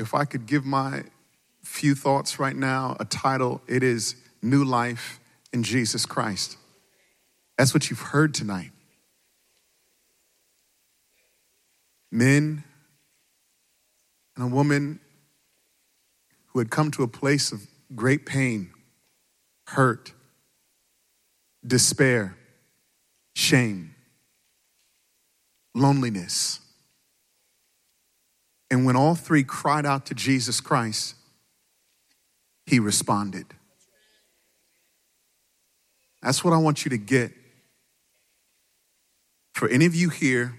If I could give my few thoughts right now a title, it is New Life in Jesus Christ. That's what you've heard tonight. Men and a woman who had come to a place of great pain, hurt, despair, shame, loneliness. And when all three cried out to Jesus Christ, he responded. That's what I want you to get. For any of you here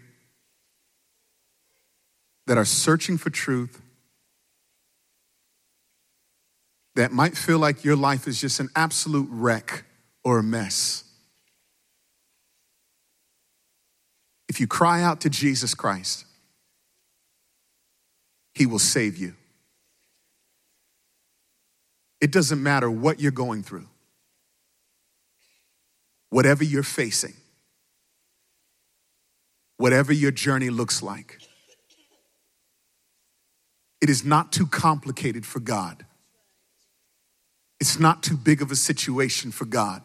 that are searching for truth, that might feel like your life is just an absolute wreck or a mess. If you cry out to Jesus Christ, he will save you. It doesn't matter what you're going through, whatever you're facing, whatever your journey looks like. It is not too complicated for God. It's not too big of a situation for God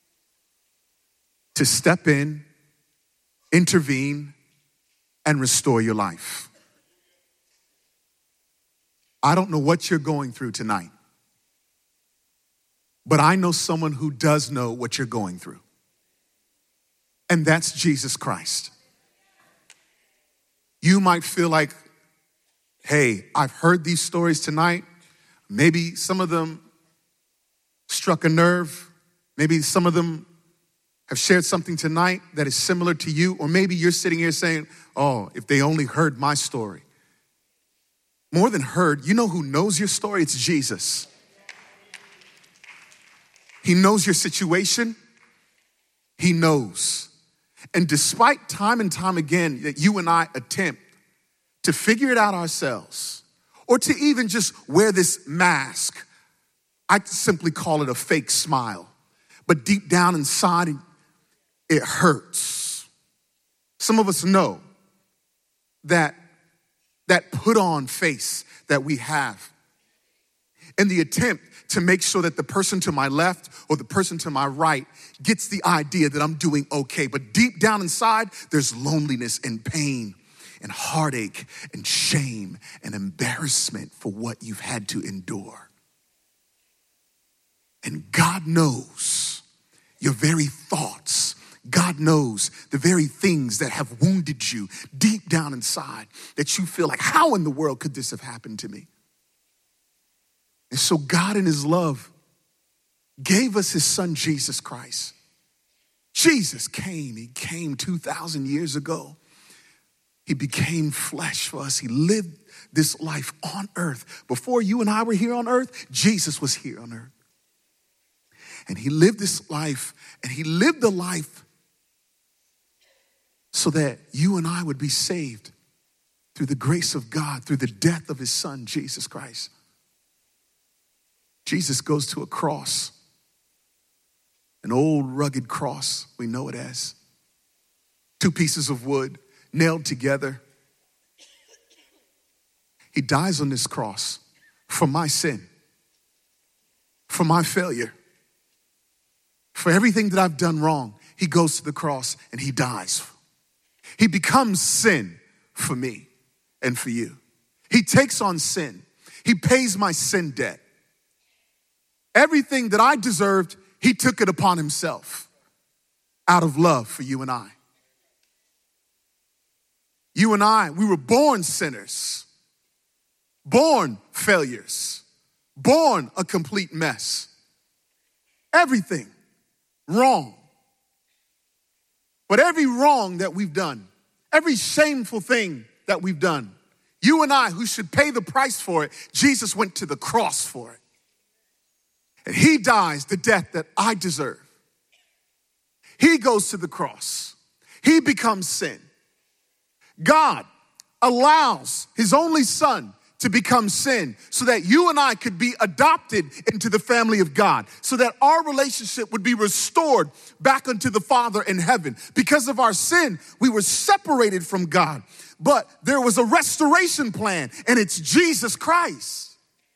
to step in, intervene, and restore your life. I don't know what you're going through tonight, but I know someone who does know what you're going through. And that's Jesus Christ. You might feel like, hey, I've heard these stories tonight. Maybe some of them struck a nerve. Maybe some of them have shared something tonight that is similar to you. Or maybe you're sitting here saying, oh, if they only heard my story. More than heard, you know who knows your story? It's Jesus. He knows your situation. He knows. And despite time and time again that you and I attempt to figure it out ourselves, or to even just wear this mask, I simply call it a fake smile. But deep down inside, it hurts. Some of us know that put on face that we have in the attempt to make sure that the person to my left or the person to my right gets the idea that I'm doing okay. But deep down inside, there's loneliness and pain and heartache and shame and embarrassment for what you've had to endure. And God knows your very thoughts. God knows the very things that have wounded you deep down inside that you feel like, how in the world could this have happened to me? And so God in his love gave us his son, Jesus Christ. Jesus came. He came 2,000 years ago. He became flesh for us. He lived this life on earth. Before you and I were here on earth, Jesus was here on earth. And he lived this life, and he lived the life so that you and I would be saved through the grace of God, through the death of his son, Jesus Christ. Jesus goes to a cross, an old rugged cross, we know it as. 2 pieces of wood nailed together. He dies on this cross for my sin, for my failure, for everything that I've done wrong. He goes to the cross and he dies. He becomes sin for me and for you. He takes on sin. He pays my sin debt. Everything that I deserved, he took it upon himself out of love for you and I. You and I, we were born sinners, born failures, born a complete mess. Everything wrong. But every wrong that we've done, every shameful thing that we've done, you and I who should pay the price for it, Jesus went to the cross for it. And he dies the death that I deserve. He goes to the cross. He becomes sin. God allows his only son to become sin so that you and I could be adopted into the family of God, so that our relationship would be restored back unto the Father in heaven. Because of our sin, we were separated from God. but there was a restoration plan, and it's Jesus Christ.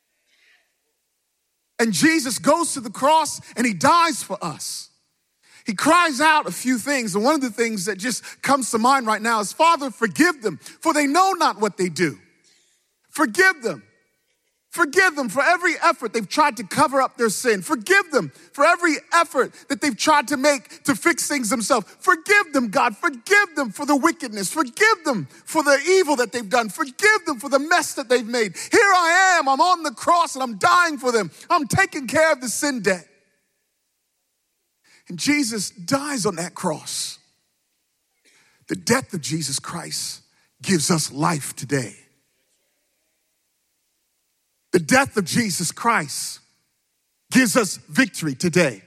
And Jesus goes to the cross and he dies for us. He cries out a few things, and one of the things that just comes to mind right now is, Father, forgive them, for they know not what they do. Forgive them. Forgive them for every effort they've tried to cover up their sin. Forgive them for every effort that they've tried to make to fix things themselves. Forgive them, God. Forgive them for the wickedness. Forgive them for the evil that they've done. Forgive them for the mess that they've made. Here I am. I'm on the cross and I'm dying for them. I'm taking care of the sin debt. And Jesus dies on that cross. The death of Jesus Christ gives us life today. The death of Jesus Christ gives us victory today.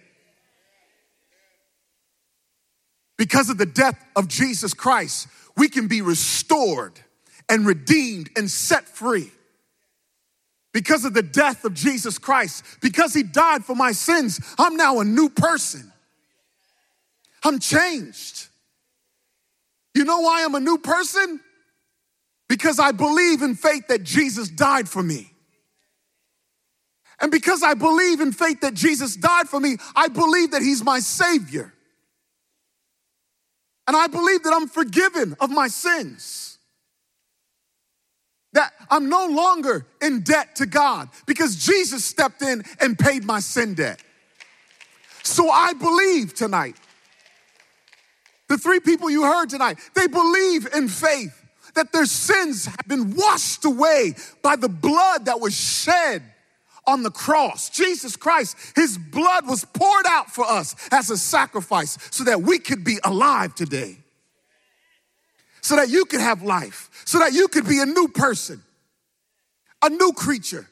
Because of the death of Jesus Christ, we can be restored and redeemed and set free. Because of the death of Jesus Christ, because he died for my sins, I'm now a new person. I'm changed. You know why I'm a new person? Because I believe in faith that Jesus died for me. And because I believe in faith that Jesus died for me, I believe that he's my Savior. And I believe that I'm forgiven of my sins. That I'm no longer in debt to God because Jesus stepped in and paid my sin debt. So I believe tonight. The three people you heard tonight, they believe in faith that their sins have been washed away by the blood that was shed on the cross. Jesus Christ, his blood was poured out for us as a sacrifice so that we could be alive today. So that you could have life. So that you could be a new person. A new creature.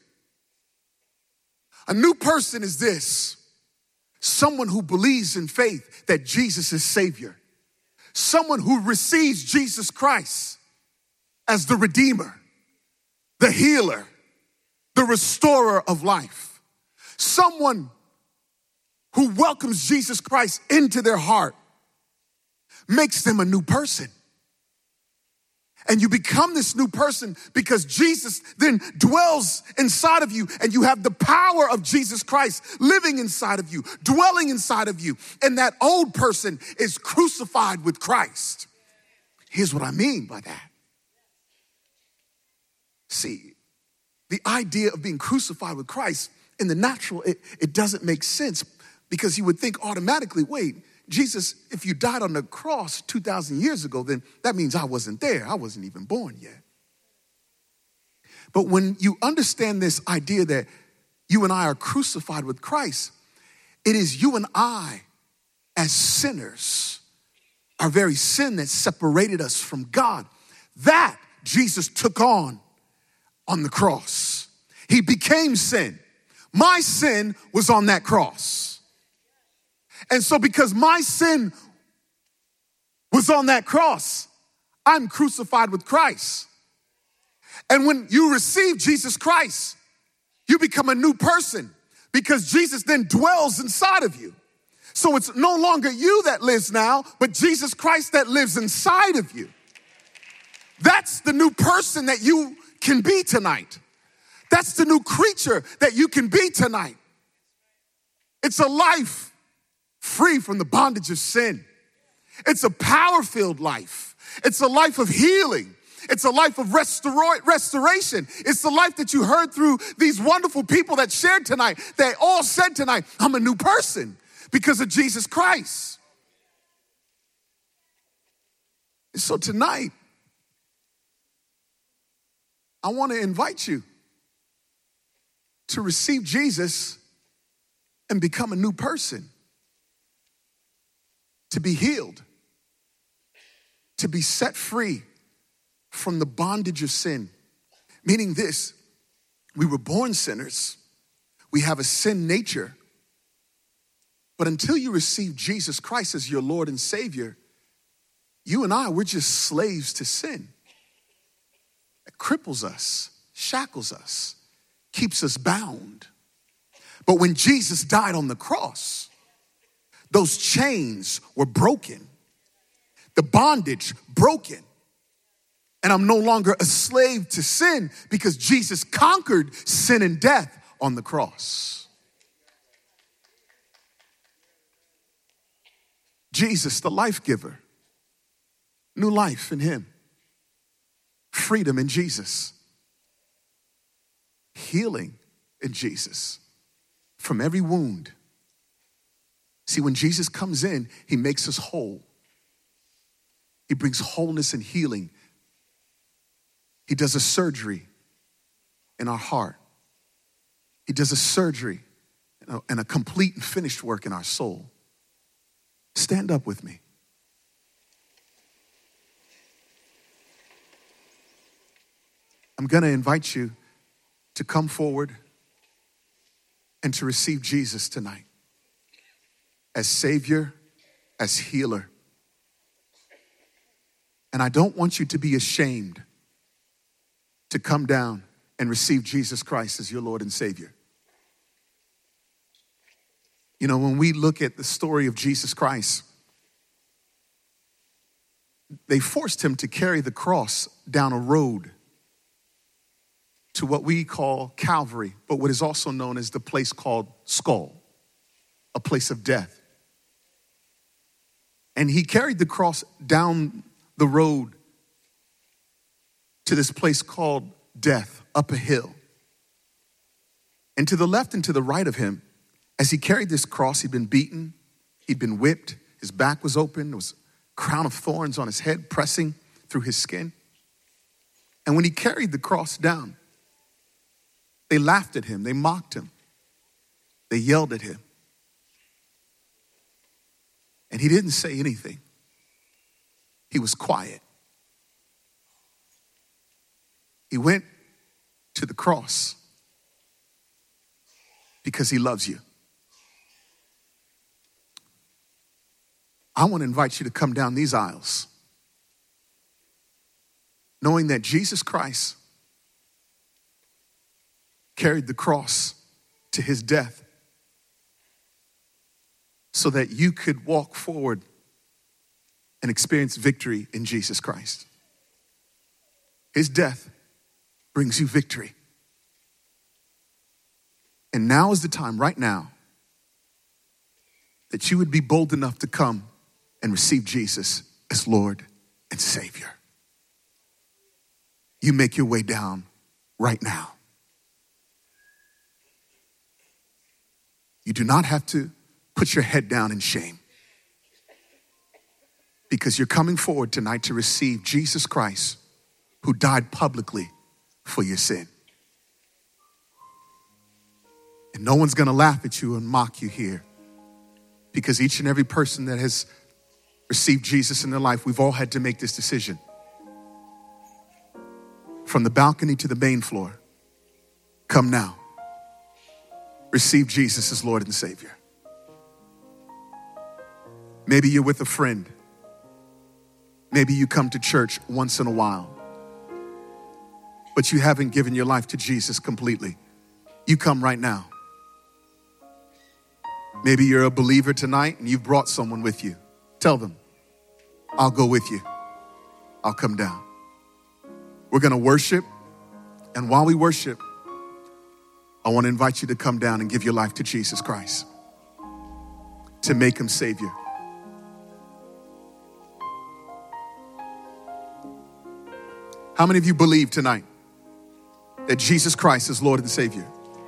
A new person is this. Someone who believes in faith that Jesus is Savior. Someone who receives Jesus Christ as the Redeemer, the healer, the restorer of life. Someone who welcomes Jesus Christ into their heart makes them a new person. And you become this new person because Jesus then dwells inside of you and you have the power of Jesus Christ living inside of you, dwelling inside of you. And that old person is crucified with Christ. Here's what I mean by that. See, the idea of being crucified with Christ in the natural, it doesn't make sense because you would think automatically, wait, Jesus, if you died on the cross 2,000 years ago, then that means I wasn't there. I wasn't even born yet. But when you understand this idea that you and I are crucified with Christ, it is you and I as sinners, our very sin that separated us from God, that Jesus took on the cross. He became sin. My sin was on that cross. And so because my sin was on that cross, I'm crucified with Christ. And when you receive Jesus Christ, you become a new person because Jesus then dwells inside of you. So it's no longer you that lives now, but Jesus Christ that lives inside of you. That's the new person that you can be tonight. That's the new creature that you can be tonight. It's a life free from the bondage of sin. It's a power-filled life. It's a life of healing. It's a life of restoration. It's the life that you heard through these wonderful people that shared tonight. They all said tonight, I'm a new person because of Jesus Christ. And so tonight, I want to invite you to receive Jesus and become a new person. To be healed, to be set free from the bondage of sin. Meaning this, we were born sinners. We have a sin nature. But until you receive Jesus Christ as your Lord and Savior, you and I, we're just slaves to sin. It cripples us, shackles us, keeps us bound. But when Jesus died on the cross, those chains were broken. The bondage broken. And I'm no longer a slave to sin because Jesus conquered sin and death on the cross. Jesus, the life giver. New life in him. Freedom in Jesus. Healing in Jesus. From every wound. See, when Jesus comes in, he makes us whole. He brings wholeness and healing. He does a surgery in our heart. He does a surgery and a complete and finished work in our soul. Stand up with me. I'm going to invite you to come forward and to receive Jesus tonight as Savior, as healer. And I don't want you to be ashamed to come down and receive Jesus Christ as your Lord and Savior. You know, when we look at the story of Jesus Christ, they forced him to carry the cross down a road to what we call Calvary, but what is also known as the place called Skull, a place of death. And he carried the cross down the road to this place called death, up a hill. And to the left and to the right of him, as he carried this cross, he'd been beaten, he'd been whipped, his back was open, there was a crown of thorns on his head pressing through his skin. And when he carried the cross down, they laughed at him, they mocked him, they yelled at him. And he didn't say anything. He was quiet. He went to the cross because he loves you. I want to invite you to come down these aisles knowing that Jesus Christ carried the cross to his death so that you could walk forward and experience victory in Jesus Christ. His death brings you victory. And now is the time, right now, that you would be bold enough to come and receive Jesus as Lord and Savior. You make your way down right now. You do not have to put your head down in shame because you're coming forward tonight to receive Jesus Christ, who died publicly for your sin. And no one's gonna laugh at you and mock you here because each and every person that has received Jesus in their life, we've all had to make this decision. From the balcony to the main floor, come now. Receive Jesus as Lord and Savior. Maybe you're with a friend. Maybe you come to church once in a while, but you haven't given your life to Jesus completely. You come right now. Maybe you're a believer tonight and you've brought someone with you. Tell them, I'll go with you. I'll come down. We're going to worship. And while we worship, I want to invite you to come down and give your life to Jesus Christ, to make him Savior. How many of you believe tonight that Jesus Christ is Lord and Savior?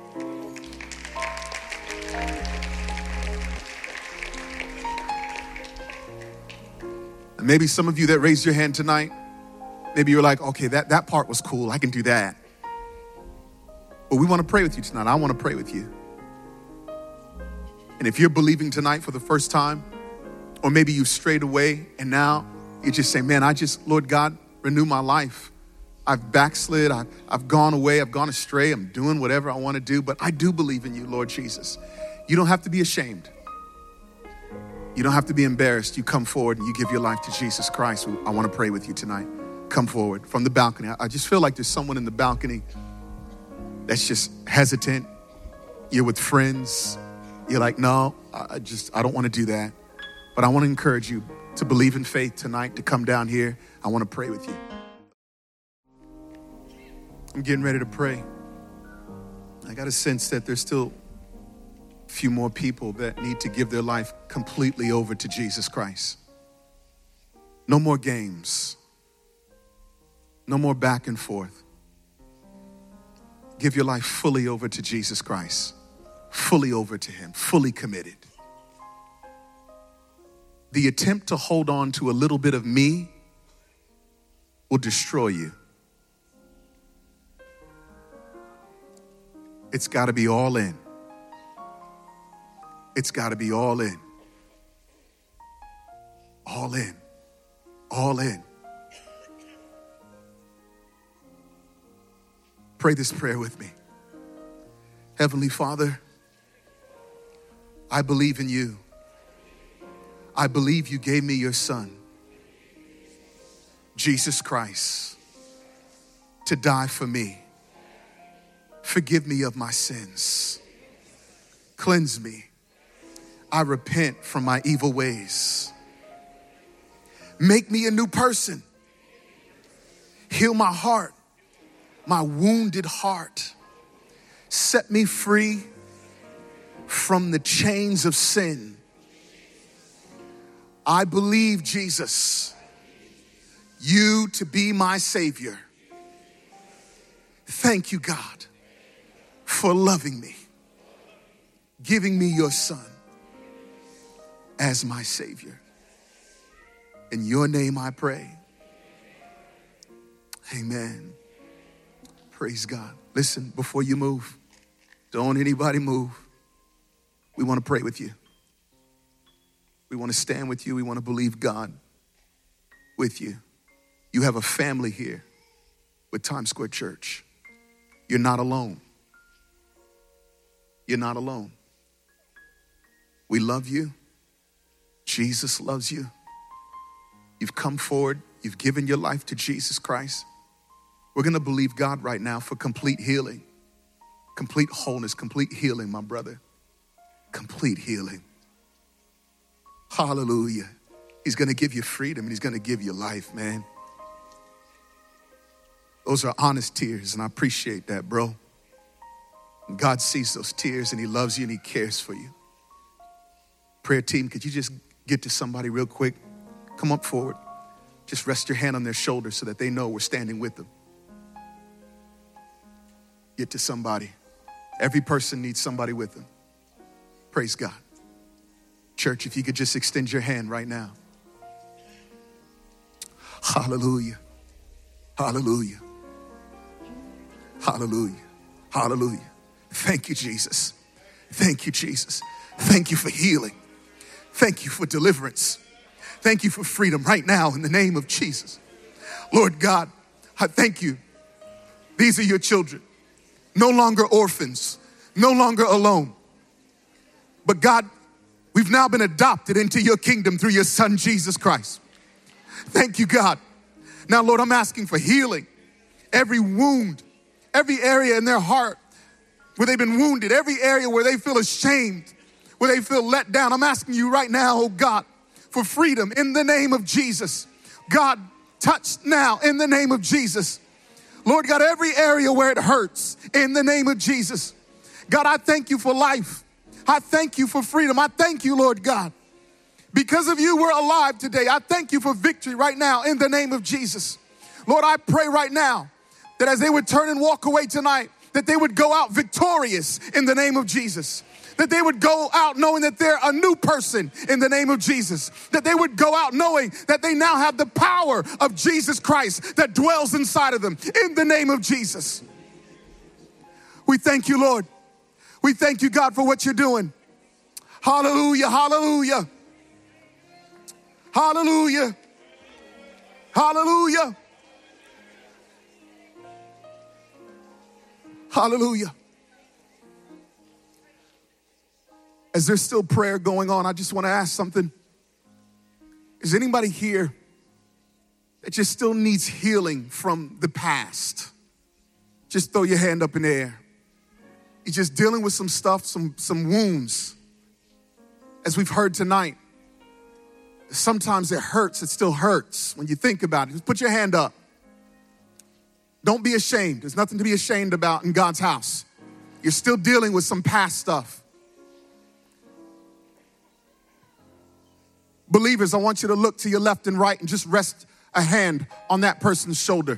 And maybe some of you that raised your hand tonight, maybe you're like, okay, that part was cool. I can do that. But we want to pray with you tonight. I want to pray with you. And if you're believing tonight for the first time, or maybe you strayed away and now you just say, man, Lord God, renew my life. I've backslid. I've gone away. I've gone astray. I'm doing whatever I want to do, but I do believe in you, Lord Jesus. You don't have to be ashamed. You don't have to be embarrassed. You come forward and you give your life to Jesus Christ. I want to pray with you tonight. Come forward from the balcony. I just feel like there's someone in the balcony that's just hesitant. You're with friends. You're like, no, I don't want to do that. But I want to encourage you to believe in faith tonight, to come down here. I want to pray with you. I'm getting ready to pray. I got a sense that there's still a few more people that need to give their life completely over to Jesus Christ. No more games. No more back and forth. Give your life fully over to Jesus Christ. Fully over to him. Fully committed. The attempt to hold on to a little bit of me will destroy you. It's got to be all in. It's got to be all in. All in. All in. Pray this prayer with me. Heavenly Father, I believe in you. I believe you gave me your Son, Jesus Christ, to die for me. Forgive me of my sins. Cleanse me. I repent from my evil ways. Make me a new person. Heal my heart, my wounded heart. Set me free from the chains of sin. I believe, Jesus, you to be my Savior. Thank you, God, for loving me, giving me your Son as my Savior. In your name I pray. Amen. Praise God. Listen, before you move, don't anybody move. We want to pray with you. We want to stand with you. We want to believe God with you. You have a family here with Times Square Church. You're not alone. You're not alone. We love you. Jesus loves you. You've come forward. You've given your life to Jesus Christ. We're going to believe God right now for complete healing, complete wholeness, complete healing, my brother. Complete healing. Hallelujah. He's going to give you freedom and he's going to give you life, man. Those are honest tears and I appreciate that, bro. God sees those tears and he loves you and he cares for you. Prayer team, could you just get to somebody real quick? Come up forward. Just rest your hand on their shoulder so that they know we're standing with them. Get to somebody. Every person needs somebody with them. Praise God. Church, if you could just extend your hand right now. Hallelujah. Hallelujah. Hallelujah. Hallelujah. Thank you, Jesus. Thank you, Jesus. Thank you for healing. Thank you for deliverance. Thank you for freedom right now in the name of Jesus. Lord God, I thank you. These are your children. No longer orphans. No longer alone. But God, we've now been adopted into your kingdom through your Son, Jesus Christ. Thank you, God. Now, Lord, I'm asking for healing. Every wound, every area in their heart where they've been wounded, every area where they feel ashamed, where they feel let down. I'm asking you right now, oh God, for freedom in the name of Jesus. God, touch now in the name of Jesus. Lord God, every area where it hurts in the name of Jesus. God, I thank you for life. I thank you for freedom. I thank you, Lord God. Because of you, we're alive today. I thank you for victory right now in the name of Jesus. Lord, I pray right now that as they would turn and walk away tonight, that they would go out victorious in the name of Jesus. That they would go out knowing that they're a new person in the name of Jesus. That they would go out knowing that they now have the power of Jesus Christ that dwells inside of them in the name of Jesus. We thank you, Lord. We thank you, God, for what you're doing. Hallelujah, hallelujah. Hallelujah. Hallelujah. Hallelujah. As there's still prayer going on, I just want to ask something. Is anybody here that just still needs healing from the past? Just throw your hand up in the air. You're just dealing with some stuff, some wounds. As we've heard tonight, sometimes it hurts. It still hurts when you think about it. Just put your hand up. Don't be ashamed. There's nothing to be ashamed about in God's house. You're still dealing with some past stuff. Believers, I want you to look to your left and right and just rest a hand on that person's shoulder.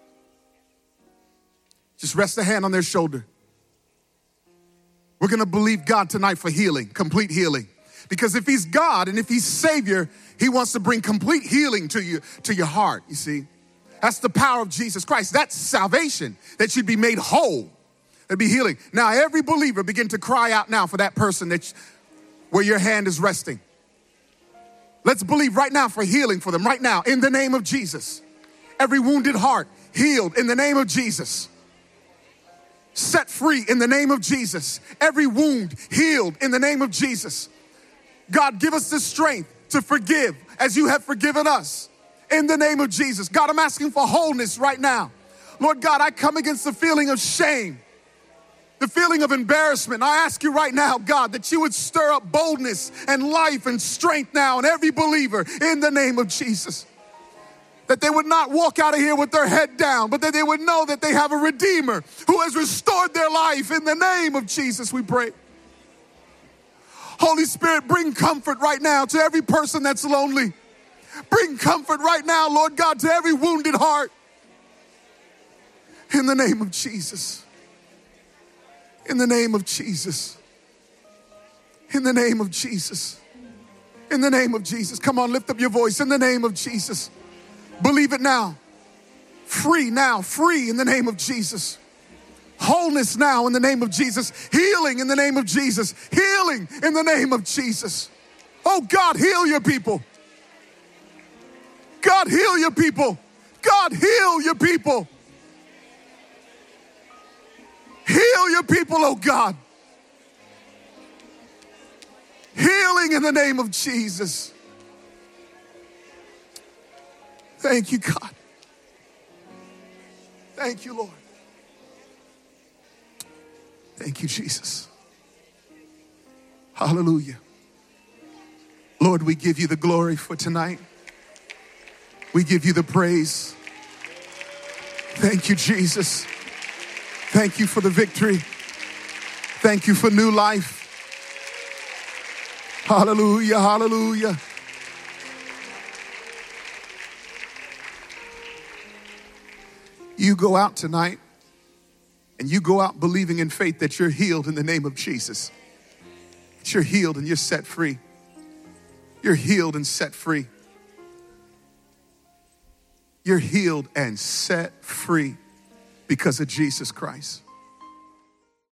Just rest a hand on their shoulder. We're going to believe God tonight for healing, complete healing. Because if he's God and if he's Savior, he wants to bring complete healing to you, to your heart, you see. That's the power of Jesus Christ. That's salvation, that you'd be made whole. That'd be healing. Now, every believer begin to cry out now for that person where your hand is resting. Let's believe right now for healing for them, right now, in the name of Jesus. Every wounded heart healed in the name of Jesus. Set free in the name of Jesus. Every wound healed in the name of Jesus. God, give us the strength to forgive as you have forgiven us in the name of Jesus. God, I'm asking for wholeness right now. Lord God, I come against the feeling of shame, the feeling of embarrassment. I ask you right now, God, that you would stir up boldness and life and strength now in every believer in the name of Jesus. That they would not walk out of here with their head down, but that they would know that they have a Redeemer who has restored their life. In the name of Jesus, we pray. Holy Spirit, bring comfort right now to every person that's lonely. Bring comfort right now, Lord God, to every wounded heart. In the name of Jesus. In the name of Jesus. In the name of Jesus. In the name of Jesus. Come on, lift up your voice. In the name of Jesus. Believe it now. Free now. Free in the name of Jesus. Wholeness now in the name of Jesus. Healing in the name of Jesus. Healing in the name of Jesus. Oh God, heal your people. God, heal your people. God, heal your people. Heal your people, oh God. Healing in the name of Jesus. Thank you, God. Thank you, Lord. Thank you, Jesus. Hallelujah. Lord, we give you the glory for tonight. We give you the praise. Thank you, Jesus. Thank you for the victory. Thank you for new life. Hallelujah, hallelujah. You go out tonight and you go out believing in faith that you're healed in the name of Jesus. That you're healed and you're set free. You're healed and set free. You're healed and set free because of Jesus Christ.